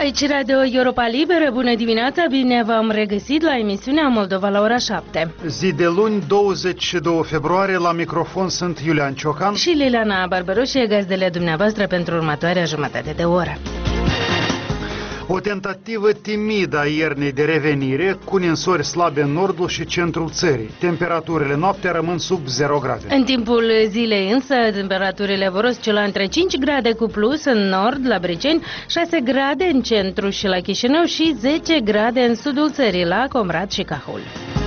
Aici Radio Europa Liberă, bună dimineața, bine v-am regăsit la emisiunea Moldova la ora 7. Zi de luni, 22 februarie, la microfon sunt Iulian Ciocan și Liliana Barbaroșie, gazdele dumneavoastră pentru următoarea jumătate de oră. O tentativă timidă a iernii de revenire, cu ninsori slabe în nordul și centrul țării. Temperaturile noaptea rămân sub 0 grade. În timpul zilei însă, temperaturile vor oscila între 5 grade cu plus în nord, la Briceni, 6 grade în centru și la Chișinău și 10 grade în sudul țării, la Comrat și Cahul.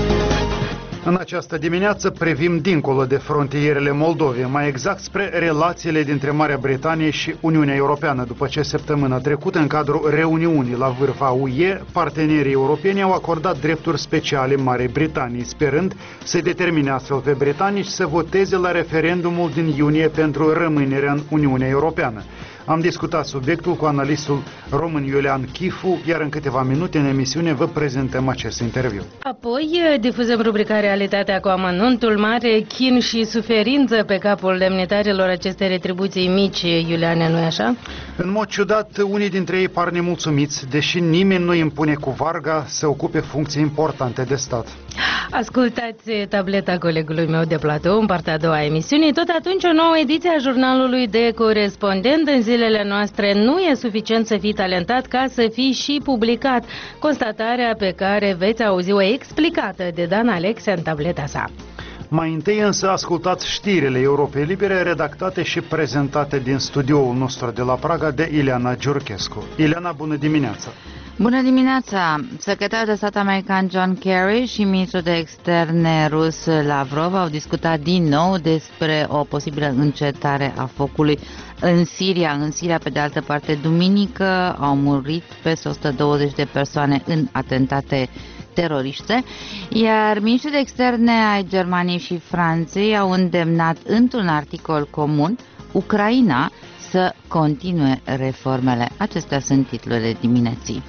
În această dimineață privim dincolo de frontierele Moldovei, mai exact spre relațiile dintre Marea Britanie și Uniunea Europeană, după ce săptămâna trecută, în cadrul reuniunii la vârf a UE, partenerii europeni au acordat drepturi speciale Marii Britanii, sperând să determine astfel pe britanici să voteze la referendumul din iunie pentru rămânerea în Uniunea Europeană. Am discutat subiectul cu analistul român Iulian Chifu, iar în câteva minute în emisiune vă prezentăm acest interviu. Apoi difuzăm rubrica Realitatea cu amănuntul, mare chin și suferință pe capul demnitarilor acestei retribuții mici, Iuliane, nu-i așa? În mod ciudat, unii dintre ei par nemulțumiți, deși nimeni nu impune cu varga să ocupe funcții importante de stat. Ascultați tableta colegului meu de platou în partea a doua a emisiunii. Tot atunci, o nouă ediție a jurnalului de corespondent. În zilele noastre nu e suficient să fii talentat ca să fii și publicat. Constatarea pe care veți auzi-o explicată de Dan Alexe în tableta sa. Mai întâi însă ascultați știrile Europei Libere, redactate și prezentate din studioul nostru de la Praga de Ileana Giurchescu. Ileana, bună dimineața! Bună dimineața! Secretarul de stat american John Kerry și ministrul de externe rus Lavrov au discutat din nou despre o posibilă încetare a focului în Siria. În Siria, pe de altă parte, duminică au murit peste 120 de persoane în atentate teroriste, iar ministrii de externe ai Germaniei și Franței au îndemnat într-un articol comun Ucraina să continue reformele. Acestea sunt titlurile dimineții.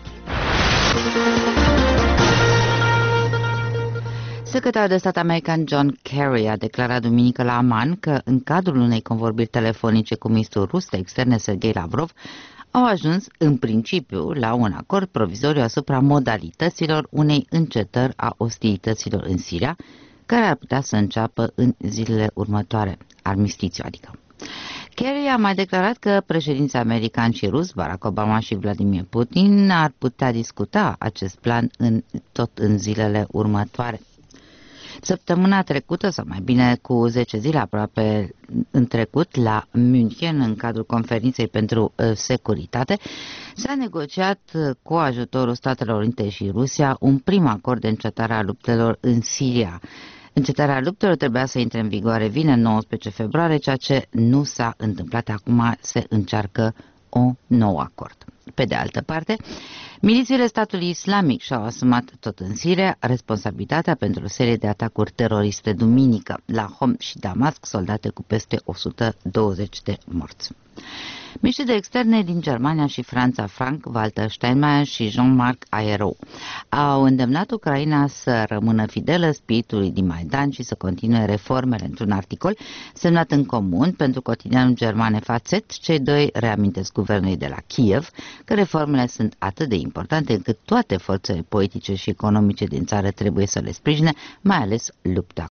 Secretarul de stat american John Kerry a declarat duminică la Amman că în cadrul unei convorbiri telefonice cu ministrul rus de externe Sergei Lavrov au ajuns în principiu la un acord provizoriu asupra modalităților unei încetări a ostilităților în Siria, care ar putea să înceapă în zilele următoare, armistițiu adică. Kerry a mai declarat că președinții americani și rus, Barack Obama și Vladimir Putin, ar putea discuta acest plan tot în zilele următoare. Săptămâna trecută, sau mai bine cu 10 zile aproape în trecut, la München, în cadrul conferinței pentru securitate, s-a negociat cu ajutorul Statelor Unite și Rusia un prim acord de încetare a luptelor în Siria. Încetarea luptelor trebuia să intre în vigoare vineri 19 februarie, ceea ce nu s-a întâmplat. Acum se încearcă un nou acord. Pe de altă parte, milițiile statului islamic și-au asumat tot în Siria responsabilitatea pentru o serie de atacuri teroriste duminică la Homs și Damasc, soldate cu peste 120 de morți. Miniștrii de externe din Germania și Franța, Frank-Walter Steinmeier și Jean-Marc Ayrault, au îndemnat Ucraina să rămână fidelă spiritului din Maidan și să continue reformele într-un articol semnat în comun pentru cotidianul german FAZ. Cei doi reamintesc guvernului de la Kiev că reformele sunt atât de importante încât toate forțele politice și economice din țară trebuie să le sprijine, mai ales lupta